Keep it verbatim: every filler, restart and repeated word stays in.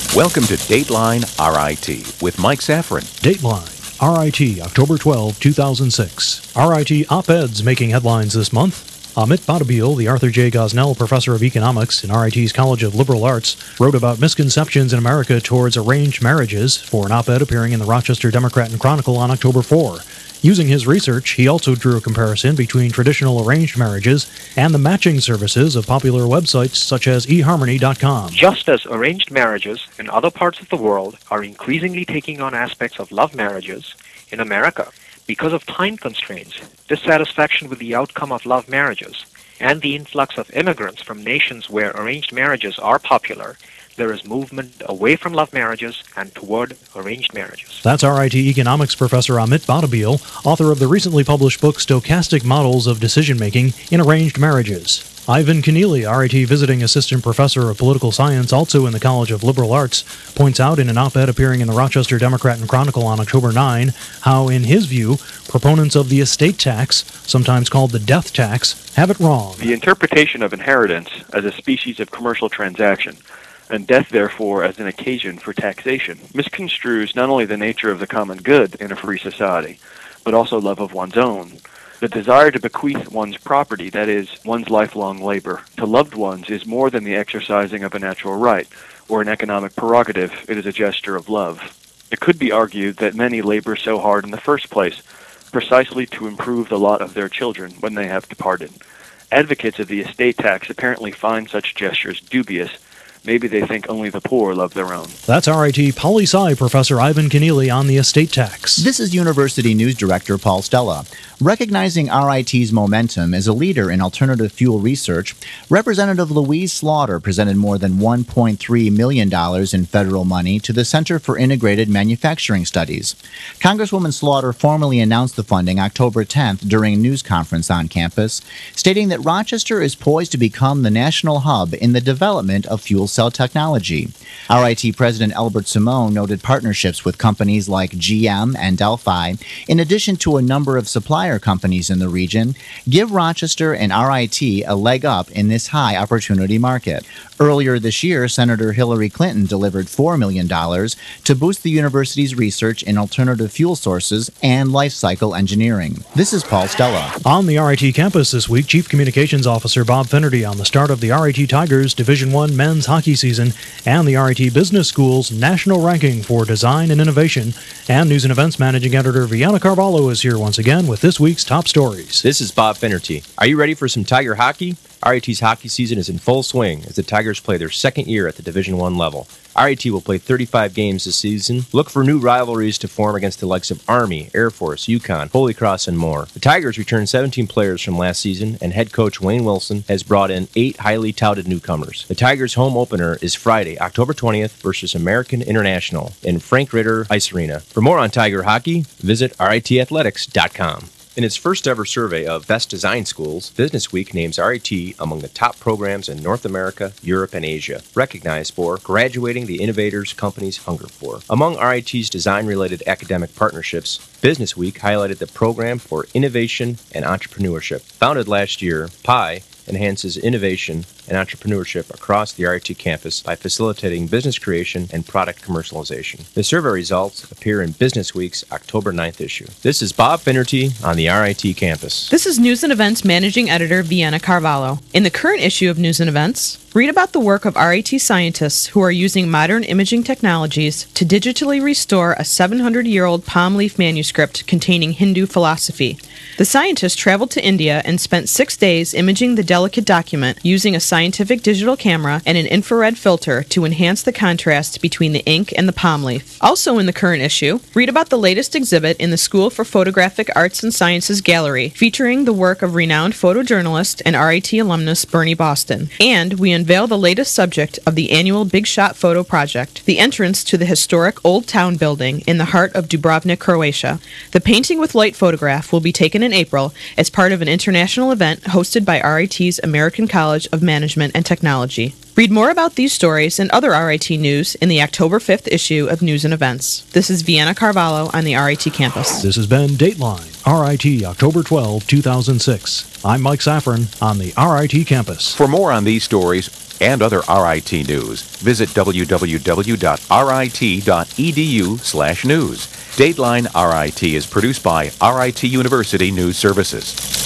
Welcome to Dateline R I T with Mike Safran. Dateline R I T, October twelfth, two thousand six. R I T op-eds making headlines this month. Amit Badabil, the Arthur J. Gosnell Professor of Economics in R I T's College of Liberal Arts, wrote about misconceptions in America towards arranged marriages for an op-ed appearing in the Rochester Democrat and Chronicle on October fourth. Using his research, he also drew a comparison between traditional arranged marriages and the matching services of popular websites such as e harmony dot com. Just as arranged marriages in other parts of the world are increasingly taking on aspects of love marriages, in America, because of time constraints, dissatisfaction with the outcome of love marriages, and the influx of immigrants from nations where arranged marriages are popular, there is movement away from love marriages and toward arranged marriages. That's R I T economics professor Amit Badabil, author of the recently published book Stochastic Models of Decision-Making in Arranged Marriages. Ivan Keneally, R I T visiting assistant professor of political science, also in the College of Liberal Arts, points out in an op-ed appearing in the Rochester Democrat and Chronicle on October ninth how, in his view, proponents of the estate tax, sometimes called the death tax, have it wrong. The interpretation of inheritance as a species of commercial transaction, and death, therefore, as an occasion for taxation, misconstrues not only the nature of the common good in a free society, but also love of one's own. The desire to bequeath one's property, that is, one's lifelong labor, to loved ones is more than the exercising of a natural right or an economic prerogative. It is a gesture of love. It could be argued that many labor so hard in the first place, precisely to improve the lot of their children when they have departed. Advocates of the estate tax apparently find such gestures dubious. Maybe they think only the poor love their own. That's R I T poli-sci professor Ivan Keneally on the estate tax. This is University News Director Paul Stella. Recognizing R I T's momentum as a leader in alternative fuel research, Representative Louise Slaughter presented more than one point three million dollars in federal money to the Center for Integrated Manufacturing Studies. Congresswoman Slaughter formally announced the funding October tenth during a news conference on campus, stating that Rochester is poised to become the national hub in the development of fuel cell technology. R I T President Albert Simone noted partnerships with companies like G M and Delphi, in addition to a number of supplier companies in the region, give Rochester and R I T a leg up in this high opportunity market. Earlier this year, Senator Hillary Clinton delivered four million dollars to boost the university's research in alternative fuel sources and life cycle engineering. This is Paul Stella. On the R I T campus this week, Chief Communications Officer Bob Finnerty on the start of the R I T Tigers Division one men's hockey season and the R I T Business School's national ranking for design and innovation. And News and Events Managing Editor Vienna Carvalho is here once again with this week's top stories. This is Bob Finnerty. Are you ready for some Tiger hockey? R I T's hockey season is in full swing as the Tigers play their second year at the Division one level. R I T will play thirty-five games this season. Look for new rivalries to form against the likes of Army, Air Force, Yukon, Holy Cross, and more. The Tigers returned seventeen players from last season, and head coach Wayne Wilson has brought in eight highly touted newcomers. The Tigers' home opener is Friday, October twentieth versus American International in Frank Ritter Ice Arena. For more on Tiger hockey, visit R I T athletics dot com. In its first ever survey of Best Design Schools, Business Week names R I T among the top programs in North America, Europe, and Asia, recognized for graduating the innovators companies hunger for. Among R I T's design-related academic partnerships, Business Week highlighted the Program for Innovation and Entrepreneurship. Founded last year, P I enhances innovation and entrepreneurship across the R I T campus by facilitating business creation and product commercialization. The survey results appear in Business Week's October ninth issue. This is Bob Finnerty on the R I T campus. This is News and Events Managing Editor Vienna Carvalho. In the current issue of News and Events, read about the work of R I T scientists who are using modern imaging technologies to digitally restore a seven hundred year old palm leaf manuscript containing Hindu philosophy. The scientists traveled to India and spent six days imaging the delicate document using a scientific digital camera and an infrared filter to enhance the contrast between the ink and the palm leaf. Also in the current issue, read about the latest exhibit in the School for Photographic Arts and Sciences Gallery, featuring the work of renowned photojournalist and R I T alumnus Bernie Boston. And we unveil the latest subject of the annual Big Shot Photo Project, the entrance to the historic Old Town building in the heart of Dubrovnik, Croatia. The Painting with Light photograph will be taken in April as part of an international event hosted by R I T's American College of Management and Technology. Read more about these stories and other R I T news in the October fifth issue of News and Events. This is Vienna Carvalho on the R I T campus. This has been Dateline, R I T, October twelfth, two thousand six. I'm Mike Safran on the R I T campus. For more on these stories and other R I T news, visit w w w dot r i t dot e d u slash news. Dateline R I T is produced by R I T University News Services.